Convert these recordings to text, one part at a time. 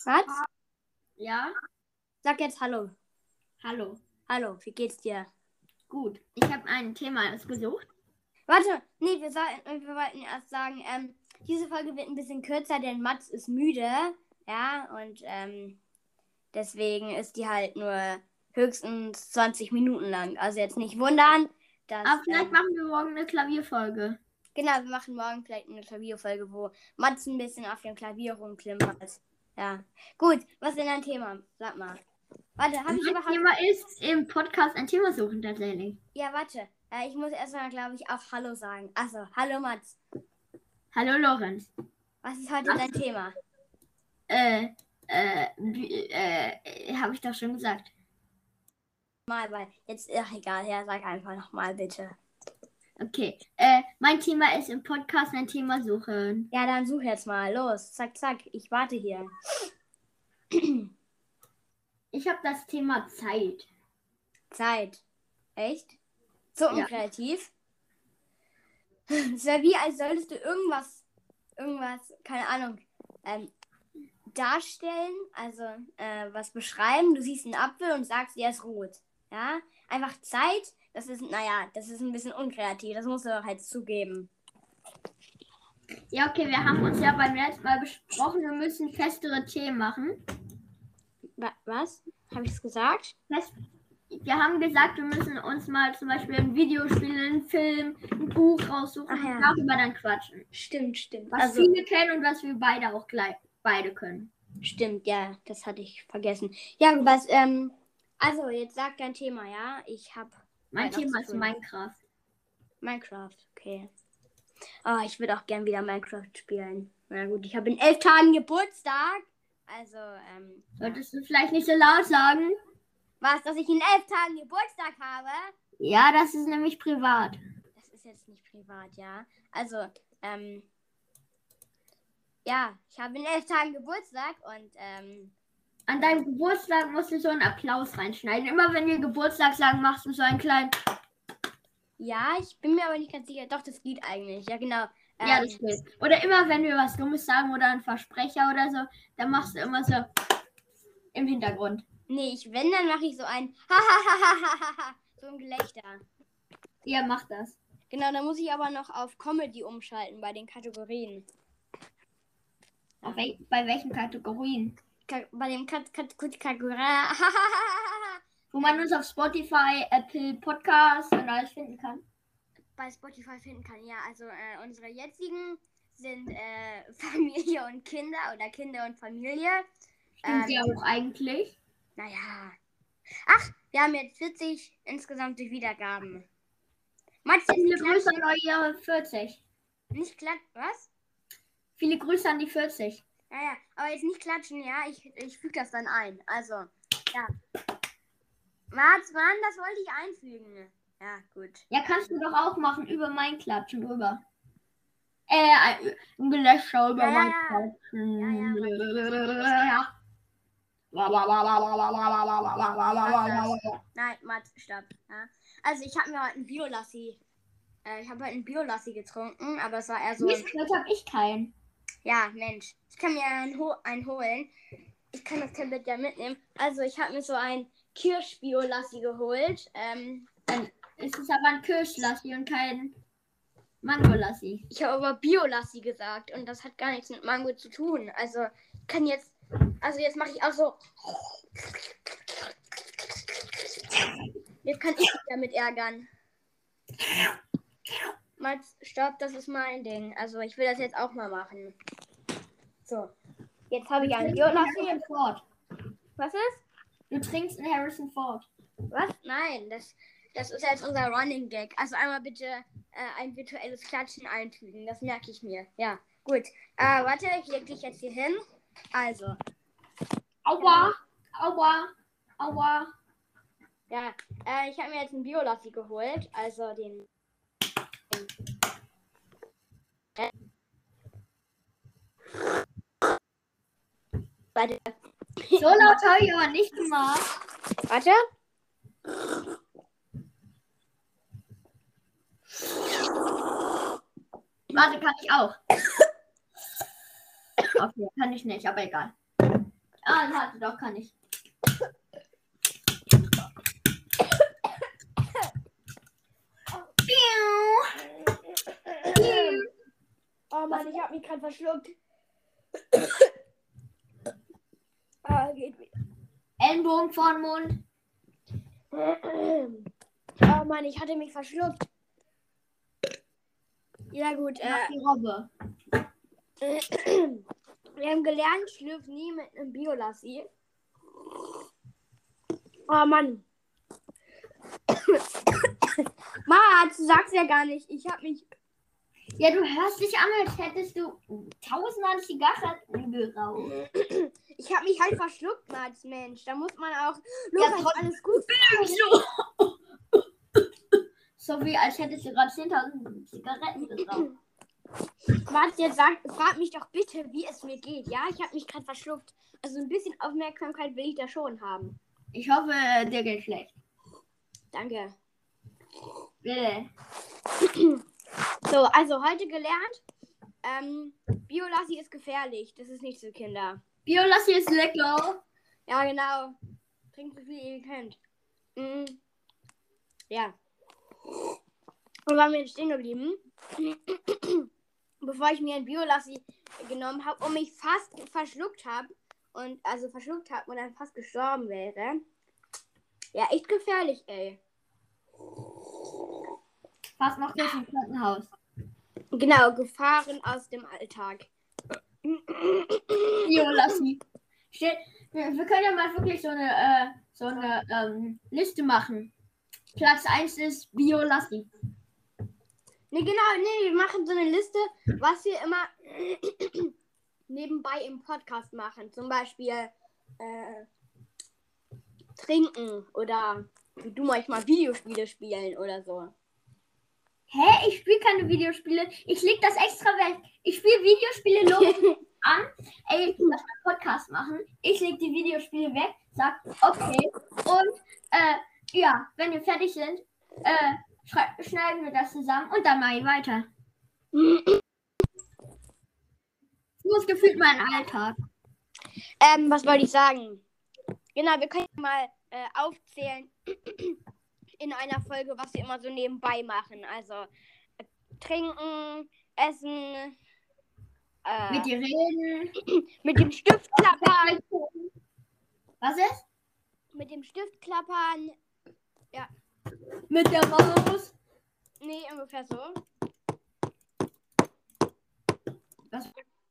Was? Ja? Sag jetzt Hallo. Hallo. Hallo, wie geht's dir? Gut. Ich habe ein Thema ausgesucht. Warte, nee, wir wollten erst sagen, diese Folge wird ein bisschen kürzer, denn Mats ist müde. Ja, und deswegen ist die halt nur höchstens 20 Minuten lang. Also jetzt nicht wundern, dass. Aber vielleicht machen wir morgen eine Klavierfolge. Genau, wir machen morgen vielleicht eine Klavierfolge, wo Mats ein bisschen auf dem Klavier rumklimpert. Ja. Gut, was ist denn dein Thema? Sag mal. Warte, habe ich Mein überhaupt. Thema ist im Podcast ein Thema suchen tatsächlich. Ja, warte. Ich muss erstmal, glaube ich, auch Hallo sagen. Achso, hallo Mats. Hallo Lorenz. Was ist heute dein Thema? Habe ich doch schon gesagt. Mal, weil jetzt, ach egal, ja, sag einfach nochmal bitte. Okay. Mein Thema ist im Podcast ein Thema suchen. Ja, dann such jetzt mal. Los, zack, zack. Ich warte hier. Ich habe das Thema Zeit. Zeit. Echt? So Ja. unkreativ? Es wäre wie, als solltest du irgendwas, keine Ahnung, darstellen, also was beschreiben. Du siehst einen Apfel und sagst, der ist rot. Ja? Einfach Zeit, das ist ein bisschen unkreativ. Das musst du doch halt zugeben. Ja, okay, wir haben uns ja beim letzten Mal besprochen, wir müssen festere Themen machen. Was? Habe ich es gesagt? Wir haben gesagt, wir müssen uns mal zum Beispiel ein Videospiel, einen Film, ein Buch raussuchen Ach ja. und darüber dann quatschen. Stimmt. Was viele kennen und was wir beide auch beide können. Stimmt, ja, das hatte ich vergessen. Ja, was, also jetzt sag dein Thema, ja? Ich habe. Mein Thema ist Minecraft. Minecraft, okay. Oh, ich würde auch gern wieder Minecraft spielen. Na gut, ich habe in 11 Tagen Geburtstag. Also, Solltest du vielleicht nicht so laut sagen? was, dass ich in 11 Tagen Geburtstag habe? Ja, das ist nämlich privat. Das ist jetzt nicht privat, ja. Also, ja, ich habe in 11 Tagen Geburtstag und, An deinem Geburtstag musst du so einen Applaus reinschneiden. Immer wenn wir Geburtstag sagen, machst du so einen kleinen... Ja, ich bin mir aber nicht ganz sicher. Doch, das geht eigentlich. Ja, genau. Ja, das geht. Oder immer wenn wir was Dummes sagen oder ein Versprecher oder so, dann machst du immer so im Hintergrund. Nee, dann mache ich so ein so ein Gelächter. Ja, mach das. Genau, dann muss ich aber noch auf Comedy umschalten bei den Kategorien. Bei welchen Kategorien? Bei dem Kategorie. Wo man uns auf Spotify, Apple Podcasts und alles finden kann. Bei Spotify finden kann, ja. Also unsere jetzigen sind Familie und Kinder oder Kinder und Familie. Stimmt ja auch eigentlich. Naja. Ach, wir haben jetzt 40 insgesamt durch Wiedergaben. Mats, Viele Grüße an eure 40. Nicht klatschen, was? Viele Grüße an die 40. Ja, aber jetzt nicht klatschen, ja. Ich füge das dann ein. Also, ja. Mats, Mann, das wollte ich einfügen. Ja, gut. Ja, kannst du doch auch machen, über mein Klatschen drüber. Ein Gelächter über mein Klatschen. Ja. Nein, Mats, stopp. Ja. Also, ich habe mir heute einen Biolassi getrunken, aber es war eher so. Jetzt habe ich keinen. Ja, Mensch. Ich kann mir einen holen. Ich kann das Tablet ja mitnehmen. Also, ich habe mir so ein Kirsch-Biolassi geholt. Dann ist es aber ein Kirschlassi und kein Mangolassi. Ich habe aber Biolassi gesagt und das hat gar nichts mit Mango zu tun. Also, jetzt mache ich auch so. Jetzt kann ich mich damit ärgern. Mats, stopp, das ist mein Ding. Also, ich will das jetzt auch mal machen. So. Jetzt habe ich einen Biolassi. Was ist? Du trinkst einen Harrison Ford. Was? Nein, das ist jetzt unser Running Gag. Also einmal bitte ein virtuelles Klatschen einfügen. Das merke ich mir. Ja, gut. Warte, ich lege dich jetzt hier hin. Also. Aua, aua, aua. Ja, ich habe mir jetzt einen Biolassi geholt. Also den Warte. So laut habe ich aber nicht gemacht. Warte. Warte, kann ich auch. Okay, kann ich nicht, aber egal. warte, doch kann ich. Oh Mann, ich habe mich gerade verschluckt. Geht wieder. Ellenbogen vor den Mund. Oh Mann, ich hatte mich verschluckt. Ja gut, Mach die Robbe. wir haben gelernt, schlürf nie mit einem Biolassi. Oh Mann. Mats, du sagst ja gar nicht. Ich habe mich... Ja, du hörst dich an, als hättest du 1000-mal Zigaretten geraucht. Ich habe mich halt verschluckt, Mats, Mensch. Da muss man auch... Lukas, trotzdem- alles gut? So wie als hättest du gerade 10.000 Zigaretten geraucht. Mats, jetzt frag mich doch bitte, wie es mir geht. Ja, ich habe mich gerade verschluckt. Also ein bisschen Aufmerksamkeit will ich da schon haben. Ich hoffe, dir geht schlecht. Danke. Bitte. So, also heute gelernt, Biolassi ist gefährlich. Das ist nicht für Kinder. Biolassi ist lecker. Ja, genau. Trinkt so viel ihr könnt. Ja. Wo waren wir jetzt stehen geblieben? Bevor ich mir ein Biolassi genommen habe und mich fast verschluckt habe und dann fast gestorben wäre. Ja, echt gefährlich, ey. Fast noch durch im Krankenhaus. Genau, Gefahren aus dem Alltag. Biolassi. Wir können ja mal wirklich so eine Liste machen. Platz 1 ist Biolassi. Wir machen so eine Liste, was wir immer nebenbei im Podcast machen. Zum Beispiel trinken oder wie du manchmal Videospiele spielen oder so. Hä? Ich spiele keine Videospiele. Ich leg das extra weg. Ich spiele Videospiele los an. Ey, lass mal einen Podcast machen. Ich leg die Videospiele weg, sag okay. Und ja, wenn wir fertig sind, schneiden wir das zusammen und dann mache ich weiter. So ist gefühlt mein Alltag. Was wollte ich sagen? Genau, wir können mal aufzählen in einer Folge, was wir immer so nebenbei machen. Also trinken, essen, Mit dir reden. mit dem Stift klappern. Was ist? Mit dem Stift klappern. Ja. Mit der Maus. Nee, ungefähr so. Was?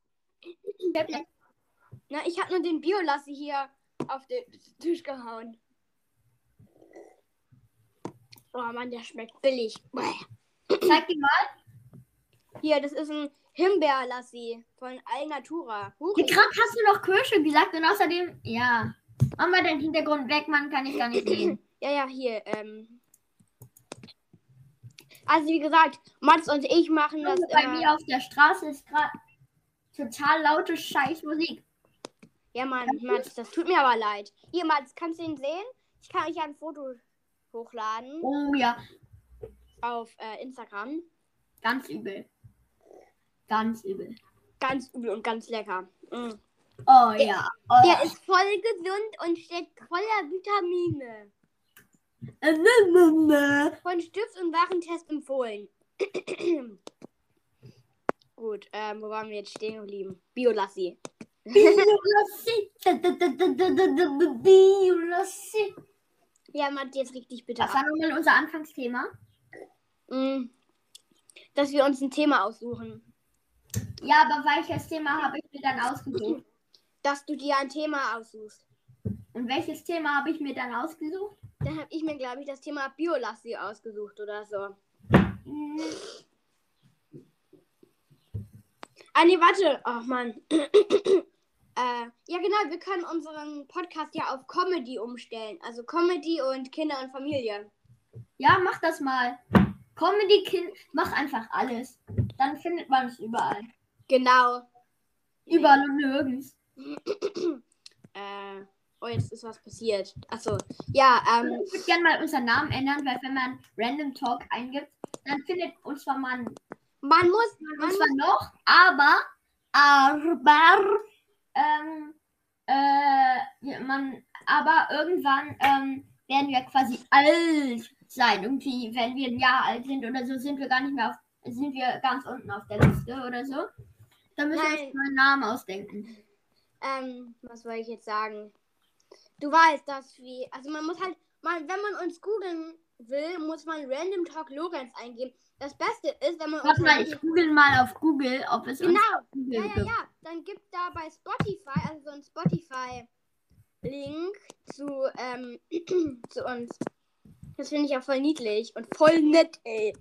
Na, ich habe nur den Biolassi hier auf den Tisch gehauen. Oh Mann, der schmeckt billig. Zeig dir mal. Hier, das ist ein Himbeerlassi von Alnatura. Hier gerade hast du noch Kirsche gesagt und außerdem, ja. Mach mal den Hintergrund weg, Mann, kann ich gar nicht sehen. Ja, hier. Also wie gesagt, Mats und ich machen das Bei immer. mir auf der Straße ist gerade total laute Scheißmusik. Ja, Mann, Mats, das tut mir aber leid. Hier, Mats, kannst du ihn sehen? Ich kann euch ja ein Foto hochladen Oh ja, auf Instagram. ganz übel. Ganz übel. Ganz übel und ganz lecker. Mm. Oh ja. Oh, Der ist voll gesund und steckt voller Vitamine. Von Stift- und Warentest empfohlen. Gut, wo waren wir jetzt stehen geblieben? Biolassi. Biolassi. Biolassi. Ja, Mats, jetzt richtig bitte Was war nochmal unser Anfangsthema? Dass wir uns ein Thema aussuchen. Ja, aber welches Thema habe ich mir dann ausgesucht? Dass du dir ein Thema aussuchst. Und welches Thema habe ich mir dann ausgesucht? Dann habe ich mir, glaube ich, das Thema Biolassi ausgesucht oder so. Ah, nee, warte. Oh, Mann. Ja, genau, wir können unseren Podcast ja auf Comedy umstellen. Also Comedy und Kinder und Familie. Ja, mach das mal. Comedy Kind, mach einfach alles. Dann findet man es überall. Genau. Überall und nirgends. Oh, jetzt ist was passiert. Achso. Ja, Ich würde gerne mal unseren Namen ändern, weil wenn man Random Talk eingibt, dann findet uns zwar man man zwar noch, aber aber irgendwann werden wir quasi alt sein. Irgendwie, wenn wir ein Jahr alt sind oder so, sind wir ganz unten auf der Liste oder so. Dann müssen wir uns einen Namen ausdenken. Was wollte ich jetzt sagen? Du weißt, also man muss halt, wenn man uns googeln will, muss man Random Talk Lorenz eingeben. Das Beste ist, wenn man Warte mal, ich google mal auf Google, ob es uns auf Google gibt. Ja. Dann gibt da bei Spotify, also so ein Spotify-Link zu uns. Das finde ich ja voll niedlich und voll nett, ey.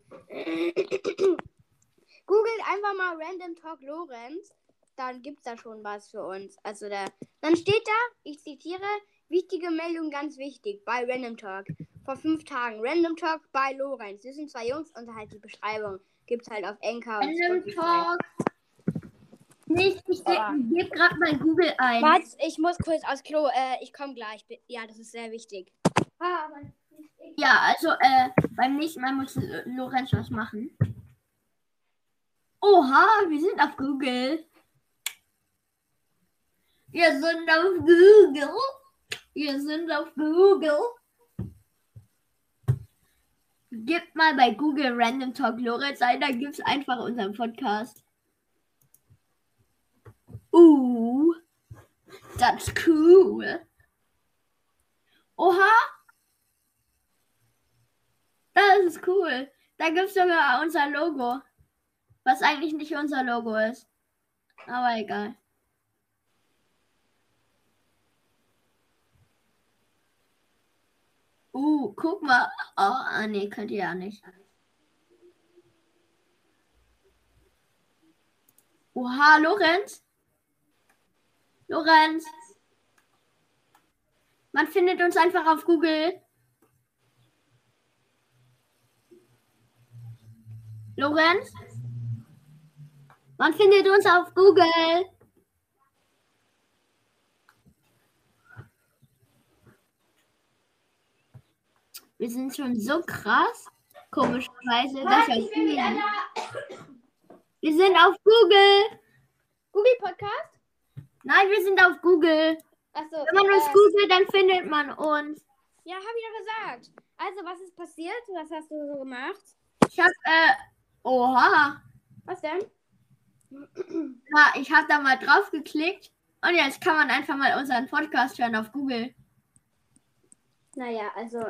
Googelt einfach mal Random Talk Lorenz, dann gibt's da schon was für uns. Also dann steht da, ich zitiere, wichtige Meldung, ganz wichtig, bei Random Talk. Vor 5 Tagen, Random Talk bei Lorenz. Das sind 2 Jungs und halt die Beschreibung. Gibt's halt auf Anchor und Random Spotify. Talk. Nicht, ich gebe gerade mal Google ein. Warte, ich muss kurz aufs Klo. Ich komme gleich. Ja, das ist sehr wichtig. Ja, also beim nächsten Mal muss Lorenz was machen. Oha, wir sind auf Google. Wir sind auf Google. Gebt mal bei Google Random Talk Lorenz ein, da gibt's einfach unseren Podcast. That's cool. Oha. Das ist cool. Da gibt's sogar unser Logo. Was eigentlich nicht unser Logo ist. Aber egal. Guck mal. Oh, nee, könnt ihr ja nicht. Oha, Lorenz. Lorenz. Man findet uns einfach auf Google. Lorenz. Man findet uns auf Google. Wir sind schon so krass. Komischerweise. Wir sind auf Google. Google Podcast? Nein, wir sind auf Google. Achso. Wenn man uns googelt, dann findet man uns. Ja, habe ich doch gesagt. Also, was ist passiert? Was hast du so gemacht? Ich habe, oha. Was denn? Na, ich habe da mal drauf geklickt. Und jetzt kann man einfach mal unseren Podcast hören auf Google. Naja, also.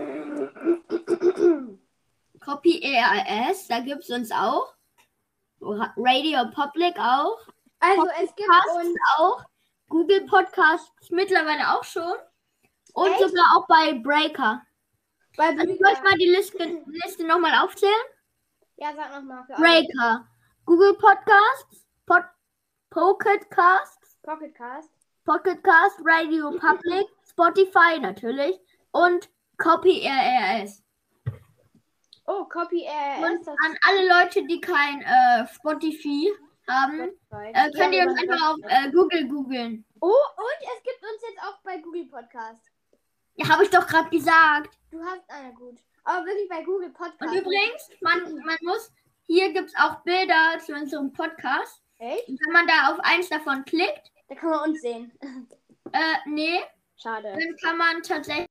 Copy ERS, da gibt es uns auch. Radio Public auch. Also, Podcast es gibt uns auch. Google Podcasts mittlerweile auch schon. Und echt? sogar auch bei Breaker. Bei Also, soll ich mal die Liste nochmal aufzählen? Ja, sag nochmal. Breaker. Google Podcasts. Pocket Casts. Pocket Cast, Radio Public, Spotify natürlich und Copy RRS. Oh, Copy RRS. Und an alle Leute, die kein Spotify haben, könnt ihr uns einfach auf Google googeln. Oh, und es gibt uns jetzt auch bei Google Podcast. Ja, habe ich doch gerade gesagt. Du hast, gut. Aber wirklich bei Google Podcast. Und übrigens, man muss, hier gibt es auch Bilder zu unserem Podcast. Echt? Und wenn man da auf eins davon klickt, Da kann man uns sehen. nee, Schade. dann kann man tatsächlich,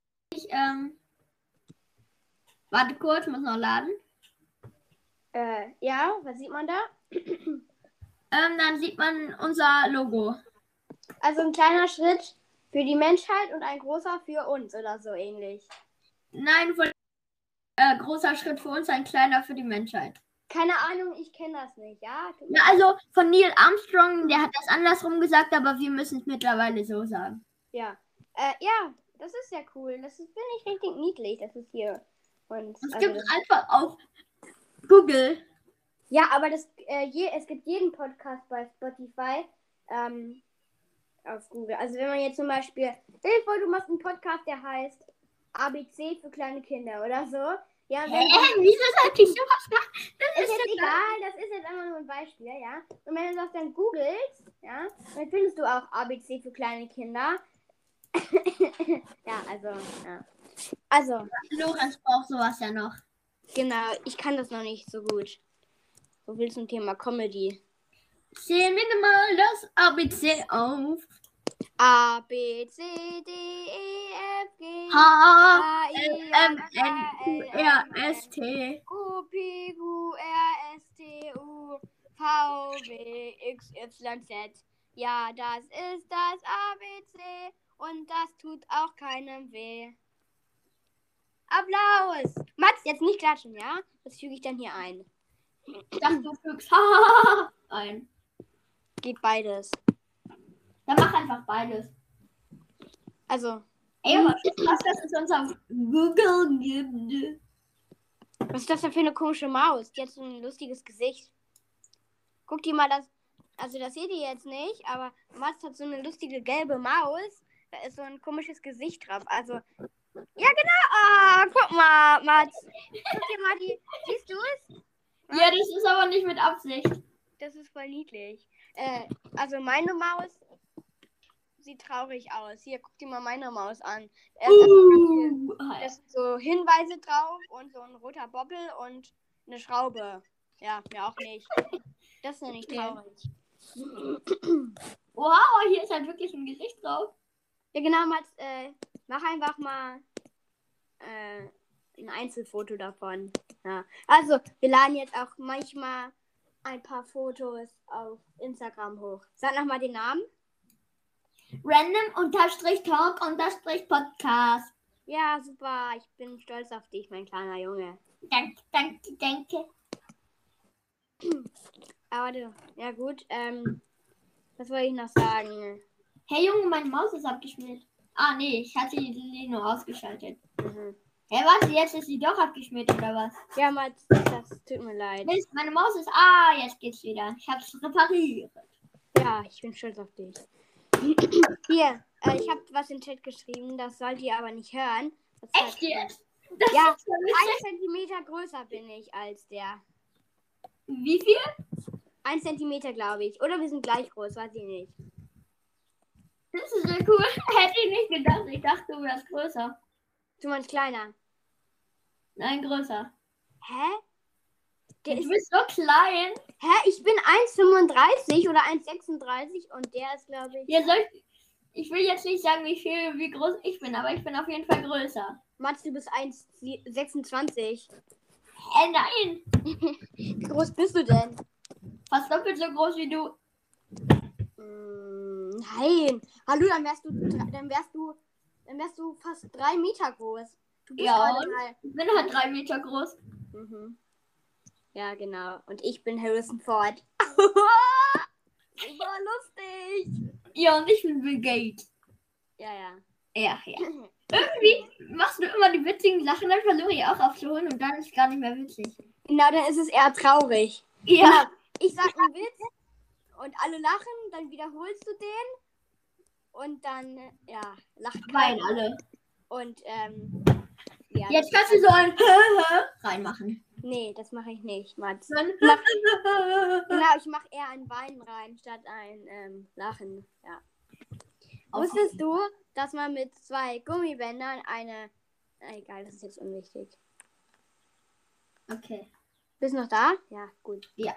warte kurz, muss noch laden. Ja, was sieht man da? Dann sieht man unser Logo. Also ein kleiner Schritt für die Menschheit und ein großer für uns oder so ähnlich. Nein, großer Schritt für uns, ein kleiner für die Menschheit. Keine Ahnung, ich kenne das nicht, ja? Ja, also von Neil Armstrong, der hat das andersrum gesagt, aber wir müssen es mittlerweile so sagen. Ja. Ja, das ist ja cool. Das finde ich richtig niedlich, das ist hier. Und Es gibt es einfach auf Google. ja, aber es gibt jeden Podcast bei Spotify auf Google. Also wenn man jetzt zum Beispiel, stell dir vor, du machst einen Podcast, der heißt ABC für kleine Kinder oder so. Ja, wieso sollte ich sowas machen? Das ist jetzt egal, das ist jetzt einfach nur ein Beispiel, ja. Und wenn du das dann googelst, ja, dann findest du auch ABC für kleine Kinder. Ja, also, ja. Also. Lorenz braucht sowas ja noch. Genau, ich kann das noch nicht so gut. So viel zum Thema Comedy. Zähl mir mal das ABC auf. A, B, C, D, E, F, G, H, H, I, L, J, M, K, N, L, Q, R, M, S, N, T. O, P, Q, R, S, T, U, V, W, X, Y, Z. Ja, das ist das ABC und das tut auch keinem weh. Applaus! Mats, jetzt nicht klatschen, ja? Das füge ich dann hier ein. Ich dachte, du fügst ein. Geht beides. Dann mach einfach beides. Also, Ey, aber was das ist unser Google gibt. was ist das denn für eine komische Maus? Die hat so ein lustiges Gesicht. Guck dir mal das. Also, das seht ihr jetzt nicht, aber Mats hat so eine lustige gelbe Maus. Da ist so ein komisches Gesicht drauf. Also, ja, genau. Ah, guck mal, Mats. Guck dir mal die. Siehst du es? Ja, das ist aber nicht mit Absicht. Das ist voll niedlich. Also, meine Maus sieht traurig aus. Hier, guck dir mal meine Maus an. Da sind so Hinweise drauf und so ein roter Bobbel und eine Schraube. Ja, mir auch nicht. Das ist ja nicht traurig. Wow, hier ist halt wirklich ein Gesicht drauf. Ja, genau, Mats, mach einfach mal ein Einzelfoto davon. Ja. Also, wir laden jetzt auch manchmal ein paar Fotos auf Instagram hoch. Sag nochmal den Namen. Random_Talk_Podcast. Ja, super. Ich bin stolz auf dich, mein kleiner Junge. Danke. Aber du, ja gut, was wollte ich noch sagen? Hey Junge, meine Maus ist abgeschmiert. Ah, nee, ich hatte die nur ausgeschaltet. Mhm. Hey, warte, jetzt ist sie doch abgeschmiert, oder was? Ja, Mats, das tut mir leid. Mist, meine Maus ist... Ah, jetzt geht's wieder. Ich hab's repariert. Ja, ich bin stolz auf dich. Hier, ich habe was in den Chat geschrieben, das sollt ihr aber nicht hören. Das Echt jetzt? Das Ja, ist ja nicht 1 Zentimeter größer bin ich als der. Wie viel? 1 Zentimeter, glaube ich. Oder wir sind gleich groß, weiß ich nicht. Das ist ja cool. Hätte ich nicht gedacht. Ich dachte, du wärst größer. Du meinst kleiner. Nein, größer. Hä? Der Du ist, bist so klein. hä? Ich bin 1,35 oder 1,36 und der ist, glaube ich... Ja, ich will jetzt nicht sagen, wie groß ich bin, aber ich bin auf jeden Fall größer. Mats, du bist 1,26. Nein. Wie groß bist du denn? Fast doppelt so groß wie du. Nein. Hallo, dann wärst du fast 3 Meter groß. Du bist gerade mal. Ich bin halt 3 Meter groß. Mhm. Ja, genau. Und ich bin Harrison Ford. Super lustig. Ja, und ich bin Bill Gates. Ja. Ja. Irgendwie machst du immer die witzigen Sachen, dann versuche ich auch aufzuholen und dann ist es gar nicht mehr witzig. Genau, dann ist es eher traurig. Ja. Genau. Ich sag einen Witz und alle lachen, dann wiederholst du den und dann, lacht Weinen keiner. alle. Und, Jetzt kannst du so ein reinmachen. Nee, das mache ich nicht, Mats. Dann Genau, ich mache eher ein Weinen rein, statt ein Lachen, ja. Wusstest du, dass man mit 2 Gummibändern egal, das ist jetzt unwichtig. Okay. Bist du noch da? Ja, gut. Ja.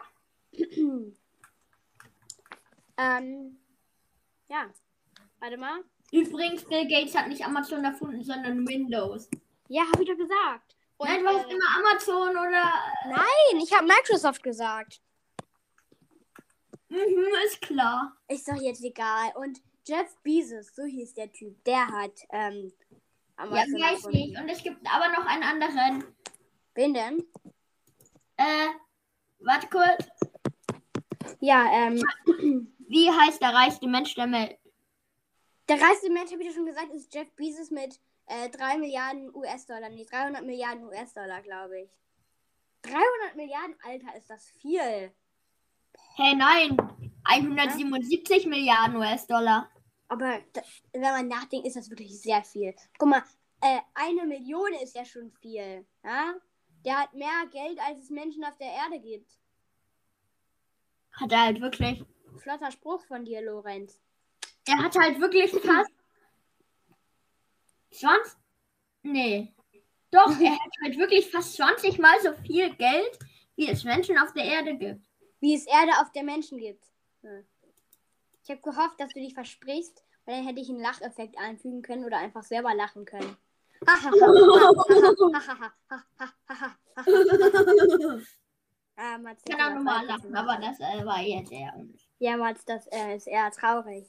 Ja. Warte mal. Übrigens, Bill Gates hat nicht Amazon erfunden, sondern Windows. Ja, habe ich doch gesagt. Und, Nein, du hast immer Amazon oder... Nein, ich habe Microsoft gesagt. Ist klar. Ist doch jetzt egal. Und Jeff Bezos, so hieß der Typ, der hat Amazon Ja, weiß erfunden. nicht. Und es gibt aber noch einen anderen. Wen denn? Warte kurz. Ja, Wie heißt der reichste Mensch der Welt? der reichste Mensch, habe ich ja schon gesagt, ist Jeff Bezos mit 3 Milliarden US-Dollar. Nee, 300 Milliarden US-Dollar, glaube ich. 300 Milliarden, Alter, ist das viel. Hey, nein. 177 Milliarden US-Dollar. Aber wenn man nachdenkt, ist das wirklich sehr viel. Guck mal, 1 Million ist ja schon viel. Ja? Der hat mehr Geld, als es Menschen auf der Erde gibt. Hat er halt wirklich. Flotter Spruch von dir, Lorenz. Er hat halt wirklich fast 20. Nee. Doch, er hat halt wirklich fast 20 Mal so viel Geld, wie es Menschen auf der Erde gibt. Wie es Erde auf der Menschen gibt. Ja. Ich habe gehofft, dass du dich versprichst Weil dann hätte ich einen Lacheffekt einfügen können oder einfach selber lachen können. Mats, Ich kann auch normal lachen, aber das war jetzt eher unnötig. Ja, Mats, das ist eher traurig.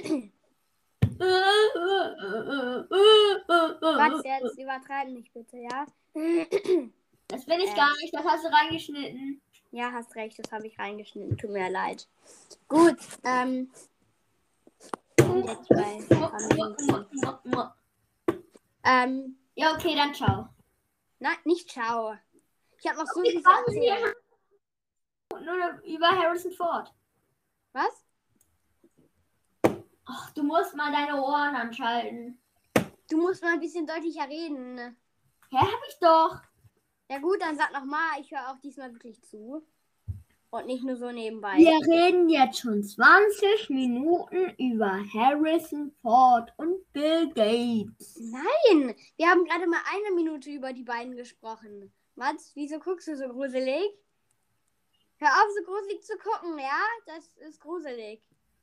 Mats, jetzt übertreiben nicht bitte, ja? Das bin ich gar nicht, das hast du reingeschnitten. Ja, hast recht, das habe ich reingeschnitten. Tut mir leid. Gut, jetzt bei ja, okay, dann ciao. Nein, nicht ciao. Ich habe noch so Okay, viel zu erzählen. Nur über Harrison Ford. Was? Ach, du musst mal deine Ohren anschalten. Du musst mal ein bisschen deutlicher reden. Hä, hab ich doch. Ja gut, dann sag nochmal, ich höre auch diesmal wirklich zu. Und nicht nur so nebenbei. Wir reden jetzt schon 20 Minuten über Harrison Ford und Bill Gates. Nein, wir haben gerade mal 1 Minute über die beiden gesprochen. Mats, wieso guckst du so gruselig? Hör auf, so gruselig zu gucken, ja? Das ist gruselig.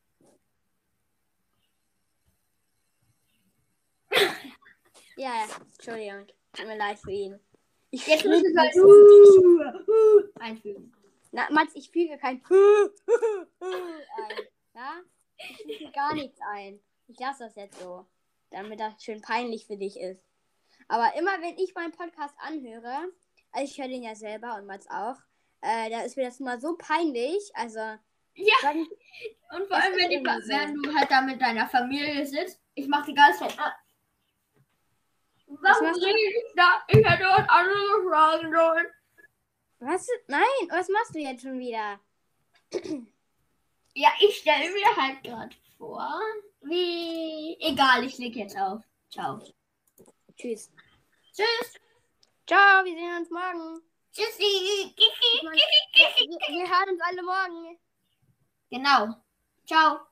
Ja, Entschuldigung. Tut mir leid für ihn. Jetzt muss ich halt einfügen. Na, Mats, ich füge kein ein. Ja? Ich füge gar nichts ein. Ich lasse das jetzt so, damit das schön peinlich für dich ist. Aber immer wenn ich meinen Podcast anhöre, also ich höre den ja selber und Mats auch, da ist mir das immer so peinlich. Also, ja. Dann, und vor allem, wenn du halt da mit deiner Familie sitzt, ich mache die ganze Zeit. Warum rede ich da? Ich hätte was anderes fragen sollen. Was? Nein, was machst du jetzt schon wieder? Ja, ich stelle mir halt gerade vor, wie... Egal, ich leg jetzt auf. Ciao. Tschüss. Tschüss. Ciao, wir sehen uns morgen. Tschüssi. Wir hören uns alle morgen. Genau. Ciao.